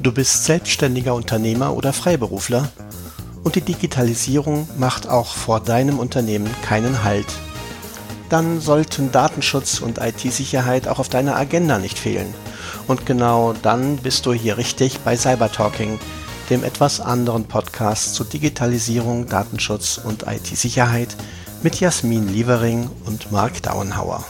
Du bist selbstständiger Unternehmer oder Freiberufler und die Digitalisierung macht auch vor deinem Unternehmen keinen Halt. Dann sollten Datenschutz und IT-Sicherheit auch auf deiner Agenda nicht fehlen. Und genau dann bist du hier richtig bei Cybertalking, dem etwas anderen Podcast zu Digitalisierung, Datenschutz und IT-Sicherheit mit Jasmin Lievering und Marc Dauenhauer.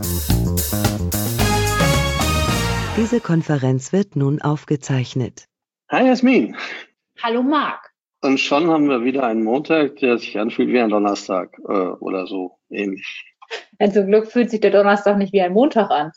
Diese Konferenz wird nun aufgezeichnet. Hi Jasmin. Hallo Marc. Und schon haben wir wieder einen Montag, der sich anfühlt wie ein Donnerstag oder so ähnlich. Ja, zum Glück fühlt sich der Donnerstag nicht wie ein Montag an.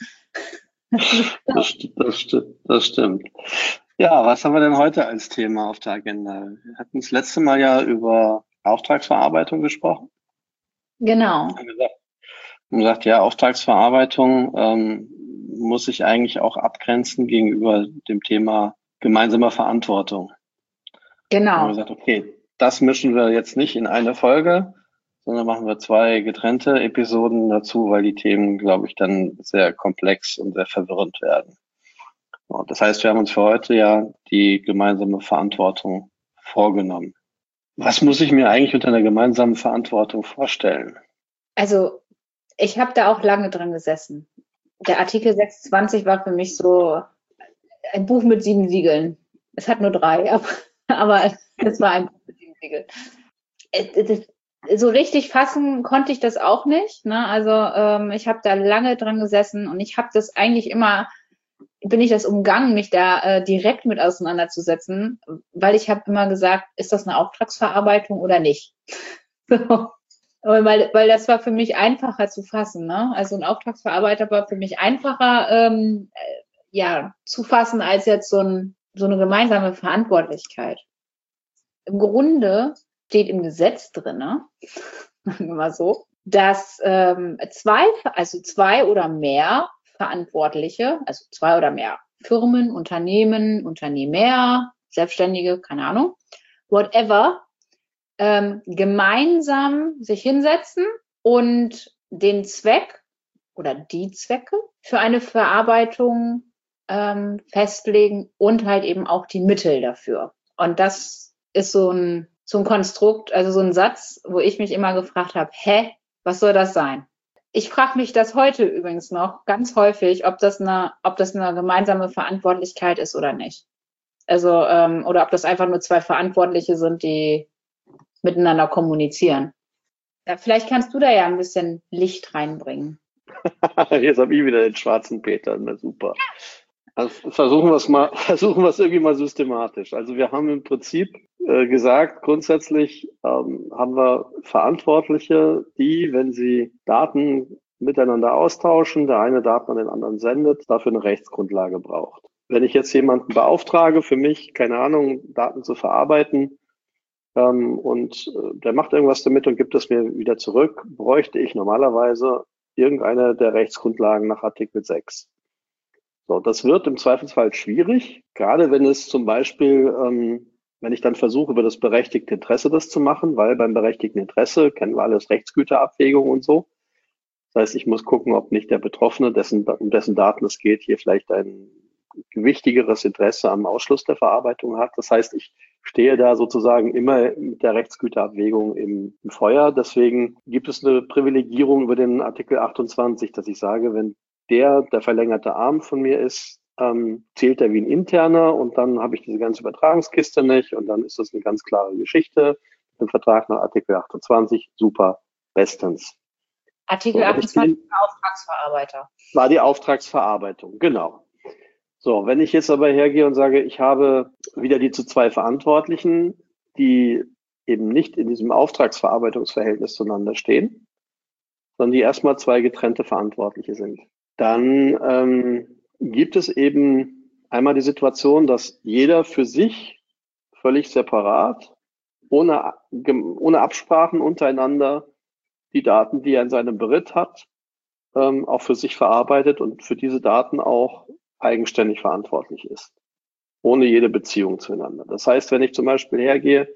Das stimmt. Ja, was haben wir denn heute als Thema auf der Agenda? Wir hatten das letzte Mal ja über Auftragsverarbeitung gesprochen. Genau. Wir haben gesagt, ja, Auftragsverarbeitung muss sich eigentlich auch abgrenzen gegenüber dem Thema gemeinsamer Verantwortung. Genau. Wir haben gesagt, okay, das mischen wir jetzt nicht in eine Folge, sondern machen wir 2 getrennte Episoden dazu, weil die Themen, glaube ich, dann sehr komplex und sehr verwirrend werden. Und das heißt, wir haben uns für heute ja die gemeinsame Verantwortung vorgenommen. Was muss ich mir eigentlich unter einer gemeinsamen Verantwortung vorstellen? Also ich habe da auch lange dran gesessen. Der Artikel 26 war für mich so ein Buch mit 7 Siegeln. Es hat nur 3, aber es war ein Buch mit 7 Siegeln. So richtig fassen konnte ich das auch nicht. Ne? Also ich habe da lange dran gesessen und ich habe das eigentlich immer, bin ich das umgangen, mich da direkt mit auseinanderzusetzen, weil ich habe immer gesagt, ist das eine Auftragsverarbeitung oder nicht? So. Weil das war für mich einfacher zu fassen. Ne? Also ein Auftragsverarbeiter war für mich einfacher zu fassen als jetzt so eine gemeinsame Verantwortlichkeit. Im Grunde steht im Gesetz drin, sagen wir mal so, dass 2 oder mehr Verantwortliche, also 2 oder mehr Firmen, Unternehmen, Unternehmer, Selbstständige, keine Ahnung, whatever, gemeinsam sich hinsetzen und den Zweck oder die Zwecke für eine Verarbeitung festlegen und halt eben auch die Mittel dafür. Und das ist so ein Konstrukt, also so ein Satz, wo ich mich immer gefragt habe, was soll das sein? Ich frage mich das heute übrigens noch ganz häufig, ob das eine gemeinsame Verantwortlichkeit ist oder nicht. Also, oder ob das einfach nur 2 Verantwortliche sind, die miteinander kommunizieren. Ja, vielleicht kannst du da ja ein bisschen Licht reinbringen. Jetzt habe ich wieder den schwarzen Peter, na super. Also versuchen wir es irgendwie mal systematisch. Also wir haben im Prinzip gesagt, grundsätzlich haben wir Verantwortliche, die, wenn sie Daten miteinander austauschen, der eine Daten an den anderen sendet, dafür eine Rechtsgrundlage braucht. Wenn ich jetzt jemanden beauftrage, für mich, keine Ahnung, Daten zu verarbeiten, und der macht irgendwas damit und gibt es mir wieder zurück, bräuchte ich normalerweise irgendeine der Rechtsgrundlagen nach Artikel 6. So, das wird im Zweifelsfall schwierig, gerade wenn es zum Beispiel, wenn ich dann versuche, über das berechtigte Interesse das zu machen, weil beim berechtigten Interesse kennen wir alles Rechtsgüterabwägung und so. Das heißt, ich muss gucken, ob nicht der Betroffene, um dessen Daten es geht, hier vielleicht ein gewichtigeres Interesse am Ausschluss der Verarbeitung hat. Das heißt, ich stehe da sozusagen immer mit der Rechtsgüterabwägung im Feuer. Deswegen gibt es eine Privilegierung über den Artikel 28, dass ich sage, wenn der verlängerte Arm von mir ist, zählt er wie ein interner und dann habe ich diese ganze Übertragungskiste nicht und dann ist das eine ganz klare Geschichte. Ein Vertrag nach Artikel 28, super, bestens. Artikel 28 Auftragsverarbeiter. War die Auftragsverarbeitung, genau. So, wenn ich jetzt aber hergehe und sage, ich habe wieder die zu 2 Verantwortlichen, die eben nicht in diesem Auftragsverarbeitungsverhältnis zueinander stehen, sondern die erstmal 2 getrennte Verantwortliche sind, dann gibt es eben einmal die Situation, dass jeder für sich völlig separat, ohne Absprachen untereinander, die Daten, die er in seinem Beritt hat, auch für sich verarbeitet und für diese Daten auch eigenständig verantwortlich ist, ohne jede Beziehung zueinander. Das heißt, wenn ich zum Beispiel hergehe,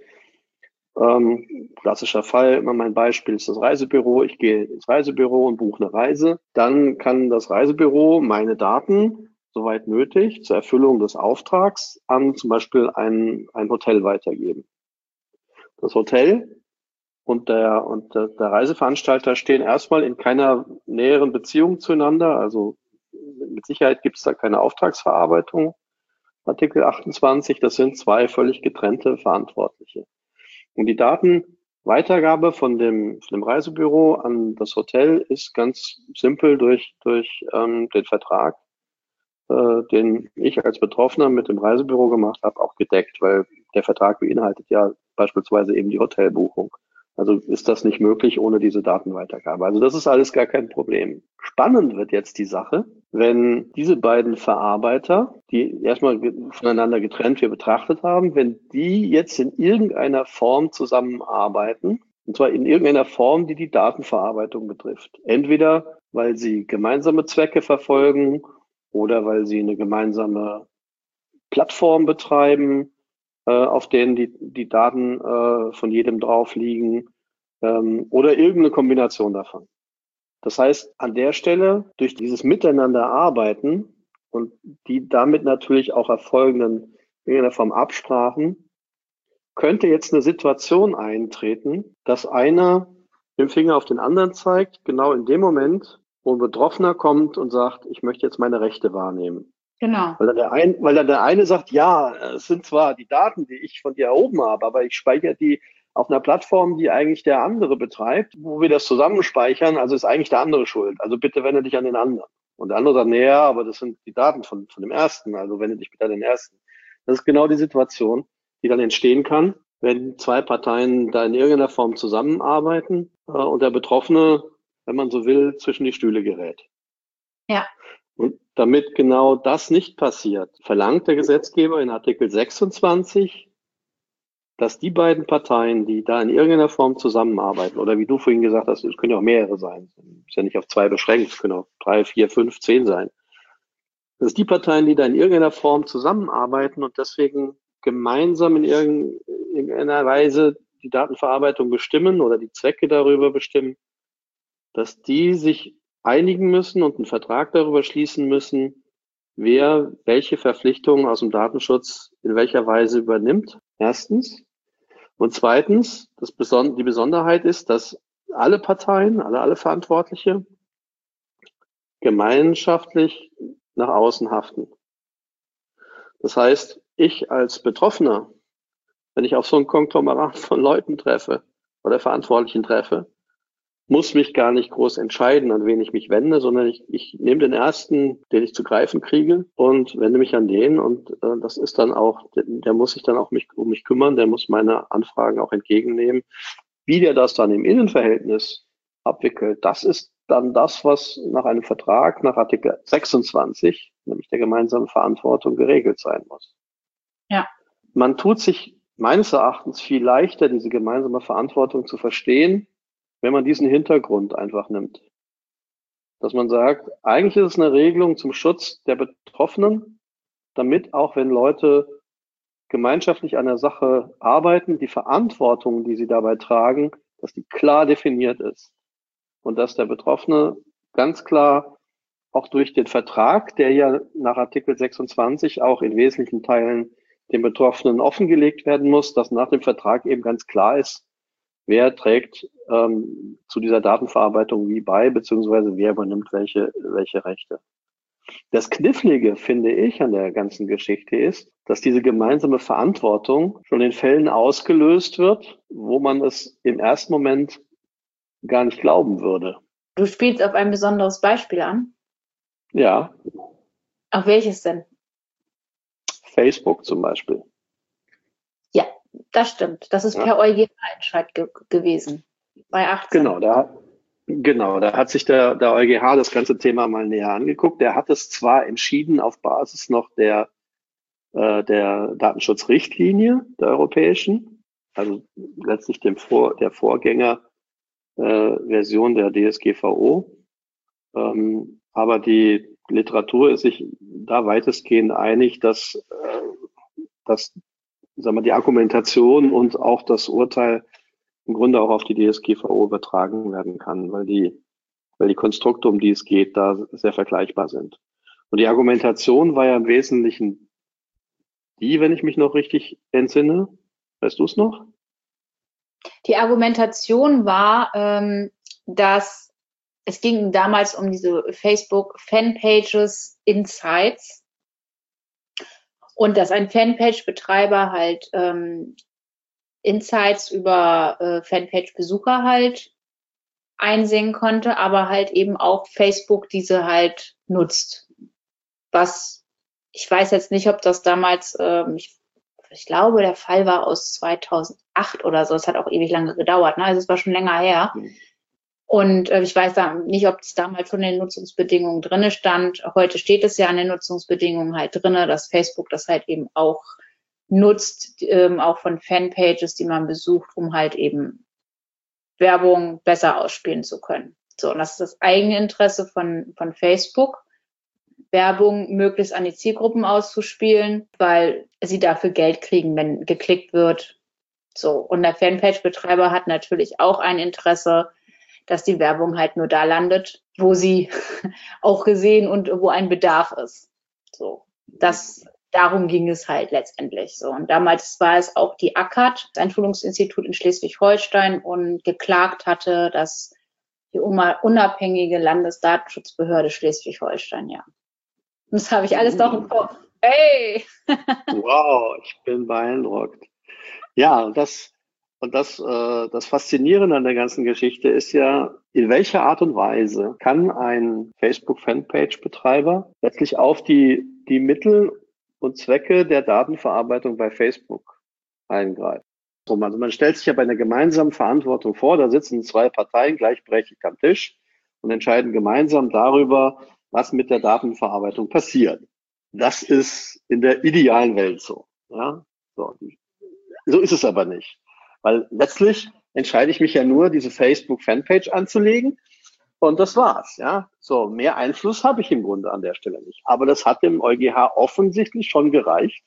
klassischer Fall, immer mein Beispiel ist das Reisebüro, ich gehe ins Reisebüro und buche eine Reise, dann kann das Reisebüro meine Daten soweit nötig, zur Erfüllung des Auftrags an zum Beispiel ein Hotel weitergeben. Das Hotel und der Reiseveranstalter stehen erstmal in keiner näheren Beziehung zueinander. Also mit Sicherheit gibt es da keine Auftragsverarbeitung. Artikel 28, das sind zwei völlig getrennte Verantwortliche. Und die Datenweitergabe von dem Reisebüro an das Hotel ist ganz simpel durch den Vertrag, den ich als Betroffener mit dem Reisebüro gemacht habe, auch gedeckt, weil der Vertrag beinhaltet ja beispielsweise eben die Hotelbuchung. Also ist das nicht möglich ohne diese Datenweitergabe. Also das ist alles gar kein Problem. Spannend wird jetzt die Sache, wenn diese beiden Verarbeiter, die erstmal voneinander getrennt wir betrachtet haben, wenn die jetzt in irgendeiner Form zusammenarbeiten, und zwar in irgendeiner Form, die die Datenverarbeitung betrifft. Entweder, weil sie gemeinsame Zwecke verfolgen oder weil sie eine gemeinsame Plattform betreiben, auf denen die Daten von jedem drauf liegen, oder irgendeine Kombination davon. Das heißt, an der Stelle, durch dieses Miteinanderarbeiten und die damit natürlich auch erfolgenden in irgendeiner Form Absprachen, könnte jetzt eine Situation eintreten, dass einer mit dem Finger auf den anderen zeigt, genau in dem Moment, wo ein Betroffener kommt und sagt, ich möchte jetzt meine Rechte wahrnehmen. Genau. Weil dann der eine sagt, ja, es sind zwar die Daten, die ich von dir erhoben habe, aber ich speichere die auf einer Plattform, die eigentlich der andere betreibt, wo wir das zusammen speichern, also ist eigentlich der andere schuld. Also bitte wende dich an den anderen. Und der andere sagt, naja, aber das sind die Daten von dem ersten, also wende dich bitte an den ersten. Das ist genau die Situation, die dann entstehen kann, wenn zwei Parteien da in irgendeiner Form zusammenarbeiten und der Betroffene, wenn man so will, zwischen die Stühle gerät. Ja. Und damit genau das nicht passiert, verlangt der Gesetzgeber in Artikel 26, dass die beiden Parteien, die da in irgendeiner Form zusammenarbeiten, oder wie du vorhin gesagt hast, es können ja auch mehrere sein, ist ja nicht auf 2 beschränkt, es können auch 3, 4, 5, 10 sein, dass die Parteien, die da in irgendeiner Form zusammenarbeiten und deswegen gemeinsam in irgendeiner Weise die Datenverarbeitung bestimmen oder die Zwecke darüber bestimmen, dass die sich einigen müssen und einen Vertrag darüber schließen müssen, wer welche Verpflichtungen aus dem Datenschutz in welcher Weise übernimmt. Erstens. Und zweitens, die Besonderheit ist, dass alle Parteien, alle Verantwortliche gemeinschaftlich nach außen haften. Das heißt, ich als Betroffener, wenn ich auf so ein Konglomerat von Leuten treffe oder Verantwortlichen treffe, muss mich gar nicht groß entscheiden, an wen ich mich wende, sondern ich nehme den ersten, den ich zu greifen kriege und wende mich an den und das ist dann auch, der muss sich dann auch um mich kümmern, der muss meine Anfragen auch entgegennehmen. Wie der das dann im Innenverhältnis abwickelt, das ist dann das, was nach einem Vertrag, nach Artikel 26, nämlich der gemeinsamen Verantwortung, geregelt sein muss. Ja. Man tut sich meines Erachtens viel leichter, diese gemeinsame Verantwortung zu verstehen, wenn man diesen Hintergrund einfach nimmt. Dass man sagt, eigentlich ist es eine Regelung zum Schutz der Betroffenen, damit auch wenn Leute gemeinschaftlich an der Sache arbeiten, die Verantwortung, die sie dabei tragen, dass die klar definiert ist. Und dass der Betroffene ganz klar auch durch den Vertrag, der ja nach Artikel 26 auch in wesentlichen Teilen dem Betroffenen offengelegt werden muss, dass nach dem Vertrag eben ganz klar ist, wer trägt zu dieser Datenverarbeitung wie bei, beziehungsweise wer übernimmt welche Rechte. Das Knifflige, finde ich, an der ganzen Geschichte ist, dass diese gemeinsame Verantwortung schon in Fällen ausgelöst wird, wo man es im ersten Moment gar nicht glauben würde. Du spielst auf ein besonderes Beispiel an? Ja. Auf welches denn? Facebook zum Beispiel. Ja, das stimmt. Das ist per EuGH-Entscheid gewesen. Bei 18. Genau, da hat sich der EuGH das ganze Thema mal näher angeguckt. Der hat es zwar entschieden auf Basis noch der Datenschutzrichtlinie der europäischen, also letztlich der Vorgängerversion der DSGVO, aber die Literatur ist sich da weitestgehend einig, dass die Argumentation und auch das Urteil im Grunde auch auf die DSGVO übertragen werden kann, weil die Konstrukte, um die es geht, da sehr vergleichbar sind. Und die Argumentation war ja im Wesentlichen die, wenn ich mich noch richtig entsinne. Weißt du es noch? Die Argumentation war, dass es ging damals um diese Facebook-Fanpages Insights und dass ein Fanpage-Betreiber halt Insights über Fanpage-Besucher halt einsehen konnte, aber halt eben auch Facebook diese halt nutzt. Was, ich weiß jetzt nicht, ob das damals, ich glaube, der Fall war aus 2008 oder so. Es hat auch ewig lange gedauert, ne? Also es war schon länger her. Und ich weiß nicht, ob es damals schon in den Nutzungsbedingungen drinne stand. Heute steht es ja an den Nutzungsbedingungen halt drinne, dass Facebook das halt eben auch nutzt, auch von Fanpages, die man besucht, um halt eben Werbung besser ausspielen zu können. So, und das ist das eigene Interesse von Facebook, Werbung möglichst an die Zielgruppen auszuspielen, weil sie dafür Geld kriegen, wenn geklickt wird. So, und der Fanpage-Betreiber hat natürlich auch ein Interesse, dass die Werbung halt nur da landet, wo sie auch gesehen und wo ein Bedarf ist. So, darum ging es halt letztendlich so. Und damals war es auch die ACAD, das Einschulungsinstitut in Schleswig-Holstein, und geklagt hatte, dass die unabhängige Landesdatenschutzbehörde Schleswig-Holstein, ja. Und das habe ich alles noch im Kopf. Hey! Wow, ich bin beeindruckt. Ja, das Faszinierende an der ganzen Geschichte ist ja, in welcher Art und Weise kann ein Facebook-Fanpage-Betreiber letztlich auf die Mittel und Zwecke der Datenverarbeitung bei Facebook eingreifen. Also man stellt sich ja bei einer gemeinsamen Verantwortung vor, da sitzen zwei Parteien gleichberechtigt am Tisch und entscheiden gemeinsam darüber, was mit der Datenverarbeitung passiert. Das ist in der idealen Welt so. Ja? So ist es aber nicht. Weil letztlich entscheide ich mich ja nur, diese Facebook-Fanpage anzulegen. Und das war's, ja. So, mehr Einfluss habe ich im Grunde an der Stelle nicht. Aber das hat dem EuGH offensichtlich schon gereicht,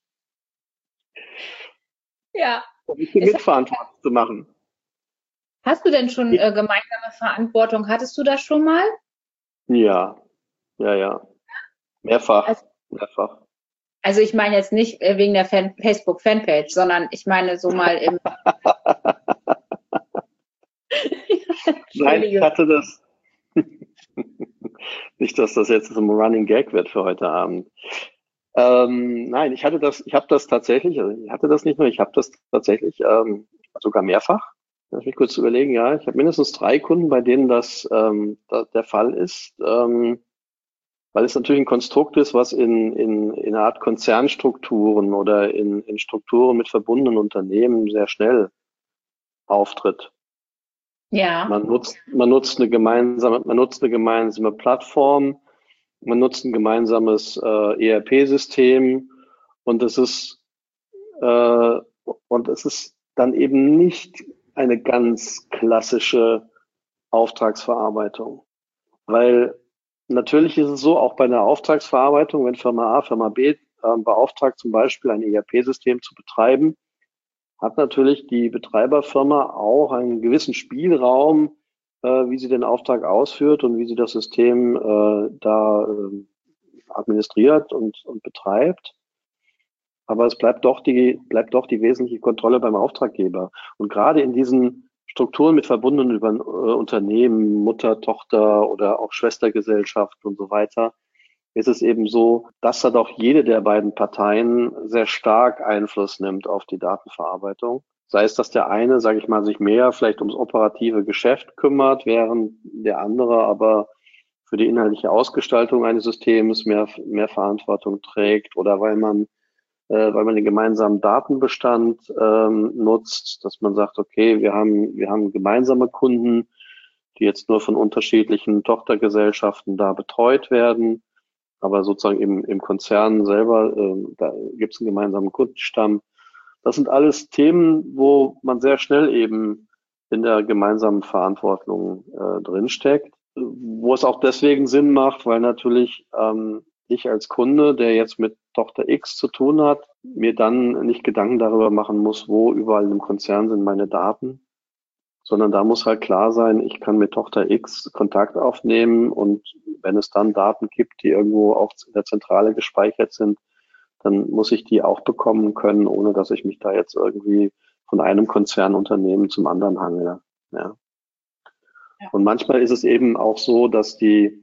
Ja. um mich mitverantwortlich zu machen. Hast du denn schon gemeinsame Verantwortung? Hattest du das schon mal? Ja. Mehrfach. Also ich meine jetzt nicht wegen der Facebook-Fanpage, sondern ich meine so mal im... Nein, ich hatte das... Nicht, dass das jetzt ein Running Gag wird für heute Abend. Nein, ich habe das tatsächlich sogar mehrfach. Lass mich kurz überlegen, ja. Ich habe mindestens 3 Kunden, bei denen das der Fall ist. Weil es natürlich ein Konstrukt ist, was in einer Art Konzernstrukturen oder in Strukturen mit verbundenen Unternehmen sehr schnell auftritt. Ja. Man nutzt eine gemeinsame Plattform, man nutzt ein gemeinsames ERP-System und es ist dann eben nicht eine ganz klassische Auftragsverarbeitung, weil natürlich ist es so, auch bei einer Auftragsverarbeitung, wenn Firma A, Firma B beauftragt, zum Beispiel ein ERP-System zu betreiben, hat natürlich die Betreiberfirma auch einen gewissen Spielraum, wie sie den Auftrag ausführt und wie sie das System administriert und betreibt. Aber es bleibt doch die wesentliche Kontrolle beim Auftraggeber. Und gerade in diesen Strukturen mit verbundenen Unternehmen, Mutter, Tochter oder auch Schwestergesellschaft und so weiter, ist es eben so, dass da doch jede der beiden Parteien sehr stark Einfluss nimmt auf die Datenverarbeitung. Sei es, dass der eine, sage ich mal, sich mehr vielleicht ums operative Geschäft kümmert, während der andere aber für die inhaltliche Ausgestaltung eines Systems mehr Verantwortung trägt, oder weil man den gemeinsamen Datenbestand nutzt, dass man sagt, okay, wir haben gemeinsame Kunden, die jetzt nur von unterschiedlichen Tochtergesellschaften da betreut werden, aber sozusagen im Konzern selber, da gibt es einen gemeinsamen Kundenstamm. Das sind alles Themen, wo man sehr schnell eben in der gemeinsamen Verantwortung drinsteckt, wo es auch deswegen Sinn macht, weil natürlich ich als Kunde, der jetzt mit Tochter X zu tun hat, mir dann nicht Gedanken darüber machen muss, wo überall im Konzern sind meine Daten, sondern da muss halt klar sein, ich kann mit Tochter X Kontakt aufnehmen und wenn es dann Daten gibt, die irgendwo auch in der Zentrale gespeichert sind, dann muss ich die auch bekommen können, ohne dass ich mich da jetzt irgendwie von einem Konzernunternehmen zum anderen hangele. Ja. Und manchmal ist es eben auch so, dass sie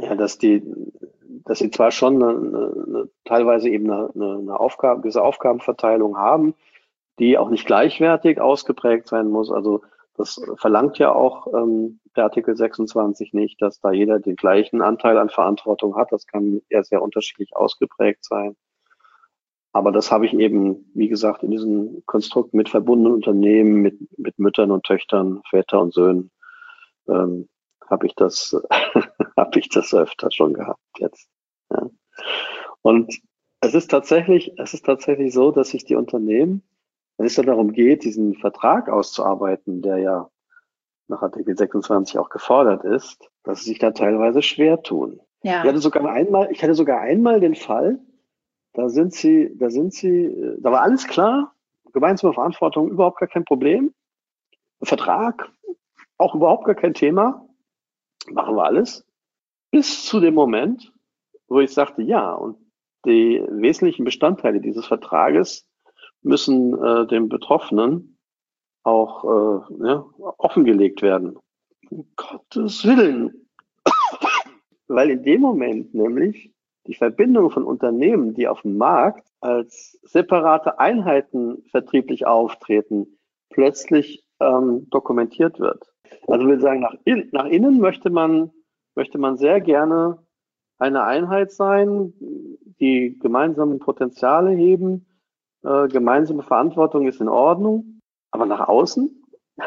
zwar schon teilweise eben eine gewisse Aufgabenverteilung haben, die auch nicht gleichwertig ausgeprägt sein muss. Also das verlangt ja auch der Artikel 26 nicht, dass da jeder den gleichen Anteil an Verantwortung hat. Das kann ja sehr unterschiedlich ausgeprägt sein. Aber das habe ich eben, wie gesagt, in diesem Konstrukt mit verbundenen Unternehmen, mit Müttern und Töchtern, Väter und Söhnen, habe ich das öfter schon gehabt jetzt. Ja. Und es ist tatsächlich so, dass sich die Unternehmen, wenn es dann darum geht, diesen Vertrag auszuarbeiten, der ja nach Artikel 26 auch gefordert ist, dass sie sich da teilweise schwer tun. Ja. Ich hatte sogar einmal den Fall, da war alles klar, gemeinsame Verantwortung überhaupt gar kein Problem, Vertrag auch überhaupt gar kein Thema, machen wir alles, bis zu dem Moment, wo ich sagte, ja, und die wesentlichen Bestandteile dieses Vertrages müssen dem Betroffenen auch offengelegt werden. Um Gottes Willen. Weil in dem Moment nämlich die Verbindung von Unternehmen, die auf dem Markt als separate Einheiten vertrieblich auftreten, plötzlich dokumentiert wird. Also ich will sagen, nach innen möchte man sehr gerne eine Einheit sein, die gemeinsamen Potenziale heben, gemeinsame Verantwortung ist in Ordnung, aber nach außen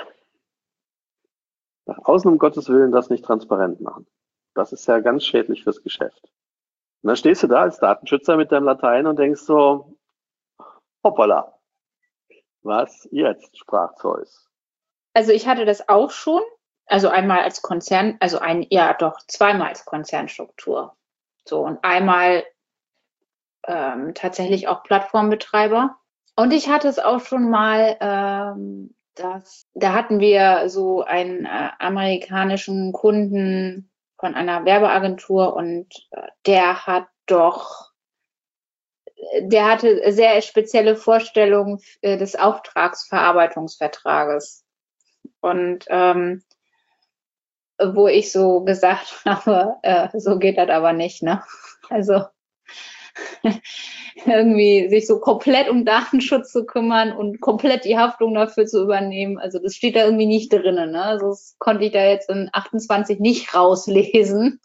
um Gottes Willen das nicht transparent machen. Das ist ja ganz schädlich fürs Geschäft. Und dann stehst du da als Datenschützer mit deinem Latein und denkst so, hoppala, was jetzt, sprach Zeus. Also ich hatte das auch schon, also einmal als Konzern, zweimal als Konzernstruktur. So, und einmal tatsächlich auch Plattformbetreiber. Und ich hatte es auch schon mal, da hatten wir so einen amerikanischen Kunden von einer Werbeagentur und der hatte sehr spezielle Vorstellungen des Auftragsverarbeitungsvertrages. Und wo ich so gesagt habe, so geht das aber nicht, ne? Also irgendwie sich so komplett um Datenschutz zu kümmern und komplett die Haftung dafür zu übernehmen. Also das steht da irgendwie nicht drinnen, ne? Also das konnte ich da jetzt in 28 nicht rauslesen.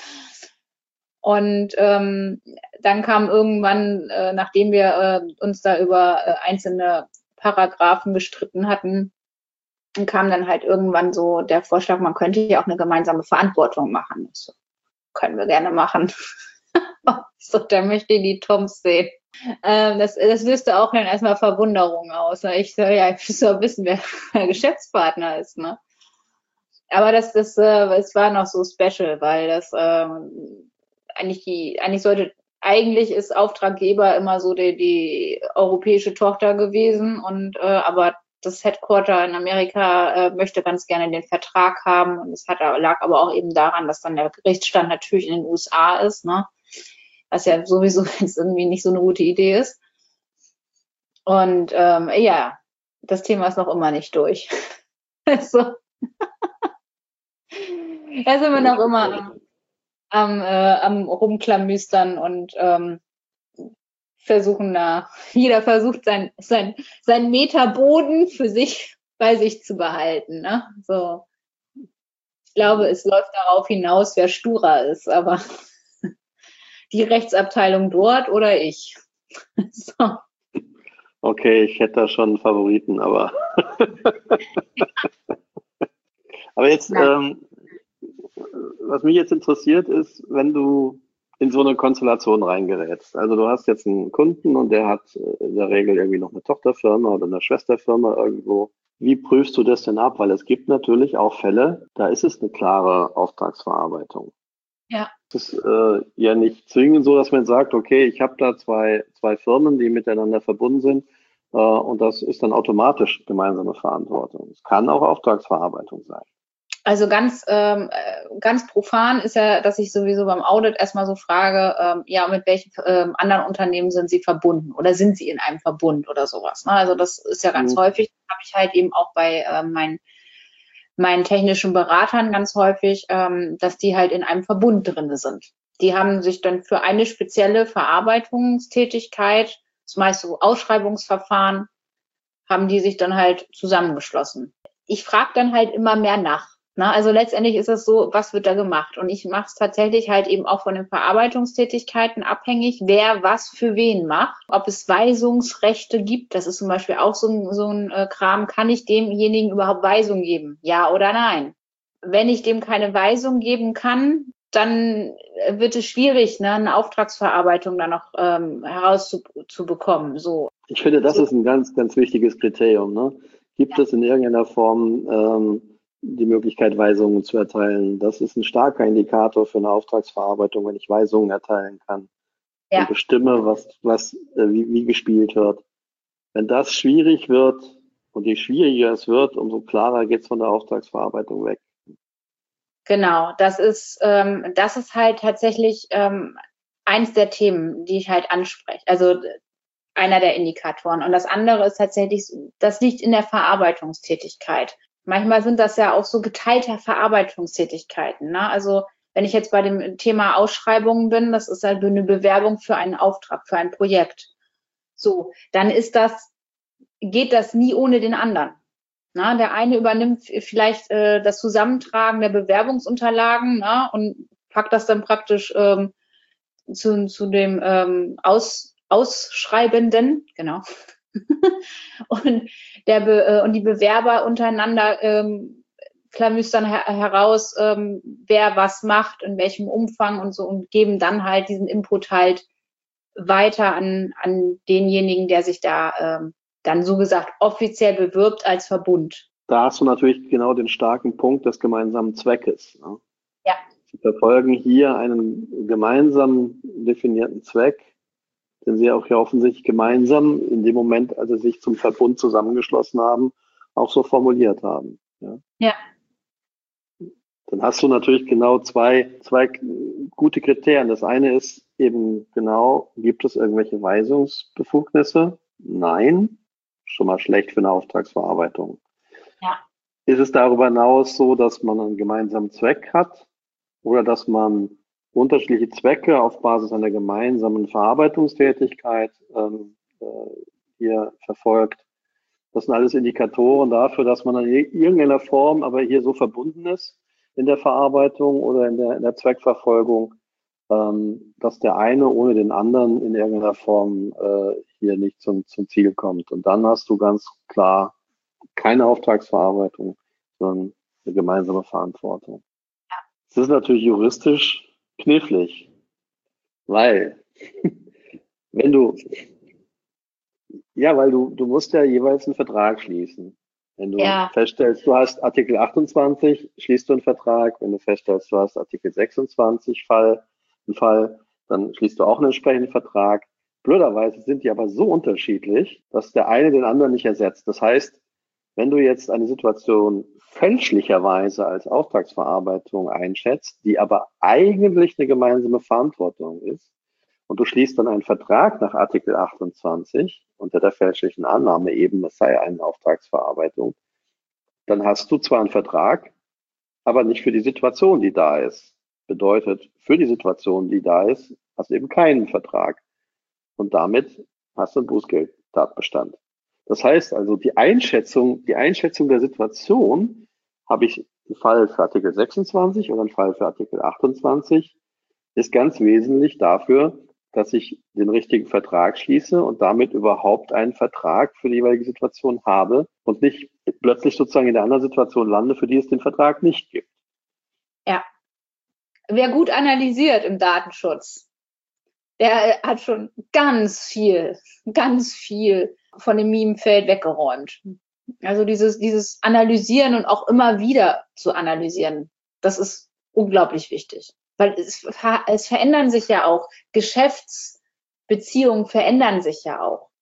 Und dann kam irgendwann, nachdem wir uns da über einzelne Paragraphen gestritten hatten, kam dann halt irgendwann so der Vorschlag, man könnte ja auch eine gemeinsame Verantwortung machen. So, können wir gerne machen. So, da möchte ich die Toms sehen. Das löste auch dann erstmal Verwunderung aus. Ich soll ja wissen, wer der Geschäftspartner ist, ne? Aber es war noch so special, weil das eigentlich ist Auftraggeber immer so die europäische Tochter gewesen und aber das Headquarter in Amerika möchte ganz gerne den Vertrag haben und es lag aber auch eben daran, dass dann der Gerichtsstand natürlich in den USA ist, ne? Was ja sowieso jetzt irgendwie nicht so eine gute Idee ist. Und das Thema ist noch immer nicht durch. Also, da sind wir noch immer am Rumklamüstern und jeder versucht sein Meter für sich bei sich zu behalten. Ne? So, ich glaube, es läuft darauf hinaus, wer sturer ist, aber die Rechtsabteilung dort oder ich. So. Okay, ich hätte da schon einen Favoriten, aber aber jetzt, was mich jetzt interessiert ist, wenn du in so eine Konstellation reingerätst. Also du hast jetzt einen Kunden und der hat in der Regel irgendwie noch eine Tochterfirma oder eine Schwesterfirma irgendwo. Wie prüfst du das denn ab? Weil es gibt natürlich auch Fälle, da ist es eine klare Auftragsverarbeitung. Ja. Es ist ja nicht zwingend so, dass man sagt, okay, ich habe da zwei Firmen, die miteinander verbunden sind und das ist dann automatisch gemeinsame Verantwortung. Es kann auch Auftragsverarbeitung sein. Also ganz profan ist ja, dass ich sowieso beim Audit erstmal so frage, mit welchen anderen Unternehmen sind Sie verbunden oder sind Sie in einem Verbund oder sowas. Ne? Also das ist ja ganz häufig, habe ich halt eben auch bei meinen technischen Beratern ganz häufig, dass die halt in einem Verbund drin sind. Die haben sich dann für eine spezielle Verarbeitungstätigkeit, das meist so Ausschreibungsverfahren, haben die sich dann halt zusammengeschlossen. Ich frage dann halt immer mehr nach. Na, also letztendlich ist es so, was wird da gemacht? Und ich mache es tatsächlich halt eben auch von den Verarbeitungstätigkeiten abhängig, wer was für wen macht. Ob es Weisungsrechte gibt, das ist zum Beispiel auch so ein Kram, kann ich demjenigen überhaupt Weisung geben? Ja oder nein? Wenn ich dem keine Weisung geben kann, dann wird es schwierig, ne, eine Auftragsverarbeitung dann noch herauszubekommen. So. Ich finde, das ist ein ganz, ganz wichtiges Kriterium. Ne? Gibt es in irgendeiner Form die Möglichkeit, Weisungen zu erteilen? Das ist ein starker Indikator für eine Auftragsverarbeitung, wenn ich Weisungen erteilen kann und bestimme, wie gespielt wird. Wenn das schwierig wird und je schwieriger es wird, umso klarer geht es von der Auftragsverarbeitung weg. Genau, das ist halt tatsächlich eins der Themen, die ich halt anspreche. Also einer der Indikatoren. Und das andere ist tatsächlich, das liegt in der Verarbeitungstätigkeit. Manchmal sind das ja auch so geteilte Verarbeitungstätigkeiten. Ne? Also wenn ich jetzt bei dem Thema Ausschreibungen bin, das ist halt eine Bewerbung für einen Auftrag, für ein Projekt. So, dann geht das nie ohne den anderen. Na, der eine übernimmt vielleicht das Zusammentragen der Bewerbungsunterlagen, na, und packt das dann praktisch zu dem Ausschreibenden, genau. Und die Bewerber untereinander klamüstern heraus, wer was macht, in welchem Umfang und so, und geben dann halt diesen Input halt weiter an denjenigen, der sich da dann so gesagt offiziell bewirbt als Verbund. Da hast du natürlich genau den starken Punkt des gemeinsamen Zweckes. Ne? Ja. Sie verfolgen hier einen gemeinsam definierten Zweck, den sie auch ja offensichtlich gemeinsam in dem Moment, als sie sich zum Verbund zusammengeschlossen haben, auch so formuliert haben. Ja. Dann hast du natürlich genau zwei gute Kriterien. Das eine ist eben genau, gibt es irgendwelche Weisungsbefugnisse? Nein. Schon mal schlecht für eine Auftragsverarbeitung. Ja. Ist es darüber hinaus so, dass man einen gemeinsamen Zweck hat oder dass man unterschiedliche Zwecke auf Basis einer gemeinsamen Verarbeitungstätigkeit hier verfolgt? Das sind alles Indikatoren dafür, dass man in irgendeiner Form aber hier so verbunden ist in der Verarbeitung oder in der Zweckverfolgung, dass der eine ohne den anderen in irgendeiner Form hier nicht zum Ziel kommt. Und dann hast du ganz klar keine Auftragsverarbeitung, sondern eine gemeinsame Verantwortung. Ja. Das ist natürlich juristisch knifflig, weil du musst ja jeweils einen Vertrag schließen. Wenn du feststellst, du hast Artikel 28, schließt du einen Vertrag. Wenn du feststellst, du hast Artikel 26 einen Fall, dann schließt du auch einen entsprechenden Vertrag. Blöderweise sind die aber so unterschiedlich, dass der eine den anderen nicht ersetzt. Das heißt, wenn du jetzt eine Situation fälschlicherweise als Auftragsverarbeitung einschätzt, die aber eigentlich eine gemeinsame Verantwortung ist, und du schließt dann einen Vertrag nach Artikel 28 unter der fälschlichen Annahme eben, es sei eine Auftragsverarbeitung, dann hast du zwar einen Vertrag, aber nicht für die Situation, die da ist. Bedeutet, für die Situation, die da ist, hast du eben keinen Vertrag. Und damit hast du einen Bußgeldtatbestand. Das heißt also, die Einschätzung der Situation, habe ich einen Fall für Artikel 26 oder einen Fall für Artikel 28, ist ganz wesentlich dafür, dass ich den richtigen Vertrag schließe und damit überhaupt einen Vertrag für die jeweilige Situation habe und nicht plötzlich sozusagen in der anderen Situation lande, für die es den Vertrag nicht gibt. Ja. Wer gut analysiert im Datenschutz, der hat schon ganz viel von dem Minenfeld weggeräumt. Also dieses Analysieren und auch immer wieder zu analysieren, das ist unglaublich wichtig. Weil es verändern sich ja auch, Geschäftsbeziehungen verändern sich ja auch.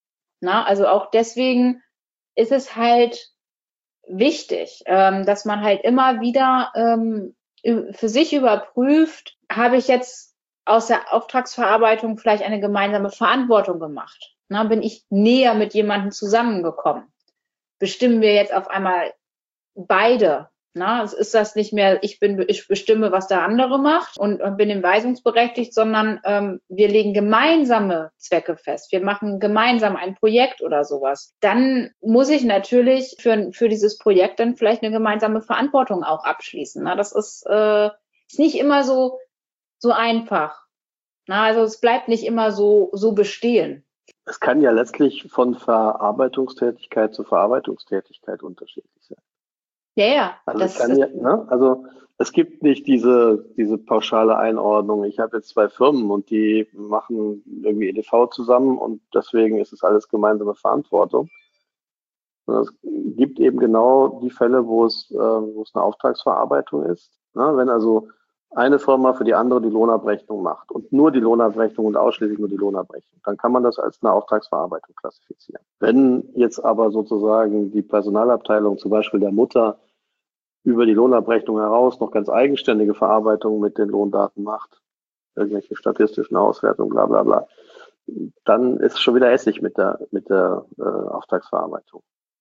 Na, also auch deswegen ist es halt wichtig, dass man halt immer wieder für sich überprüft, habe ich jetzt aus der Auftragsverarbeitung vielleicht eine gemeinsame Verantwortung gemacht? Na, bin ich näher mit jemandem zusammengekommen? Bestimmen wir jetzt auf einmal beide? Na, es ist das nicht mehr, ich bestimme, was der andere macht und bin ihm weisungsberechtigt, sondern wir legen gemeinsame Zwecke fest. Wir machen gemeinsam ein Projekt oder sowas. Dann muss ich natürlich für dieses Projekt dann vielleicht eine gemeinsame Verantwortung auch abschließen. Na, das ist nicht immer so einfach. Na, also es bleibt nicht immer so bestehen. Es kann ja letztlich von Verarbeitungstätigkeit zu Verarbeitungstätigkeit unterschiedlich sein. Ja. Also es gibt nicht diese pauschale Einordnung. Ich habe jetzt 2 Firmen und die machen irgendwie EDV zusammen und deswegen ist es alles gemeinsame Verantwortung. Es gibt eben genau die Fälle, wo es eine Auftragsverarbeitung ist. Wenn also eine Firma für die andere die Lohnabrechnung macht und nur die Lohnabrechnung und ausschließlich nur die Lohnabrechnung, dann kann man das als eine Auftragsverarbeitung klassifizieren. Wenn jetzt aber sozusagen die Personalabteilung, zum Beispiel der Mutter, über die Lohnabrechnung heraus noch ganz eigenständige Verarbeitung mit den Lohndaten macht, irgendwelche statistischen Auswertungen, bla bla bla, dann ist es schon wieder Essig mit der Auftragsverarbeitung.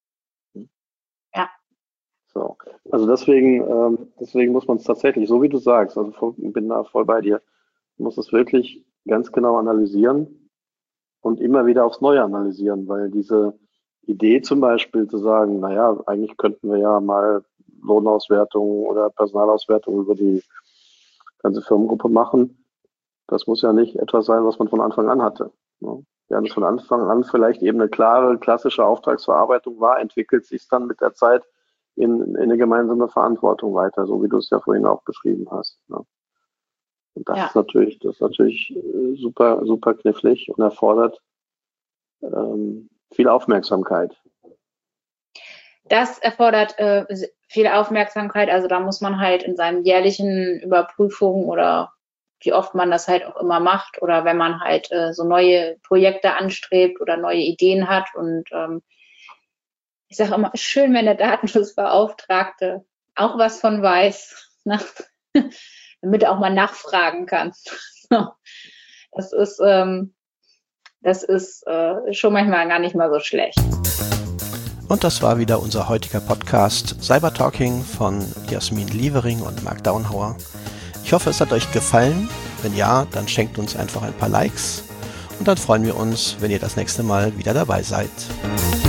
Ja. So, also deswegen muss man es tatsächlich, so wie du sagst, also bin da voll bei dir, muss es wirklich ganz genau analysieren und immer wieder aufs Neue analysieren, weil diese Idee zum Beispiel zu sagen, naja, eigentlich könnten wir ja mal Lohnauswertung oder Personalauswertung über die ganze Firmengruppe machen, das muss ja nicht etwas sein, was man von Anfang an hatte. Während es von Anfang an vielleicht eben eine klare, klassische Auftragsverarbeitung war, entwickelt sich es dann mit der Zeit in eine gemeinsame Verantwortung weiter, so wie du es ja vorhin auch beschrieben hast. Und das ist natürlich super, super knifflig und erfordert viel Aufmerksamkeit. Das erfordert viel Aufmerksamkeit. Also da muss man halt in seinen jährlichen Überprüfungen oder wie oft man das halt auch immer macht oder wenn man halt so neue Projekte anstrebt oder neue Ideen hat und ich sage immer, schön, wenn der Datenschutzbeauftragte auch was von weiß, ne? Damit er auch mal nachfragen kann. Das ist schon manchmal gar nicht mal so schlecht. Und das war wieder unser heutiger Podcast Cyber Talking von Jasmin Lievering und Marc Daunhauer. Ich hoffe, es hat euch gefallen. Wenn ja, dann schenkt uns einfach ein paar Likes und dann freuen wir uns, wenn ihr das nächste Mal wieder dabei seid.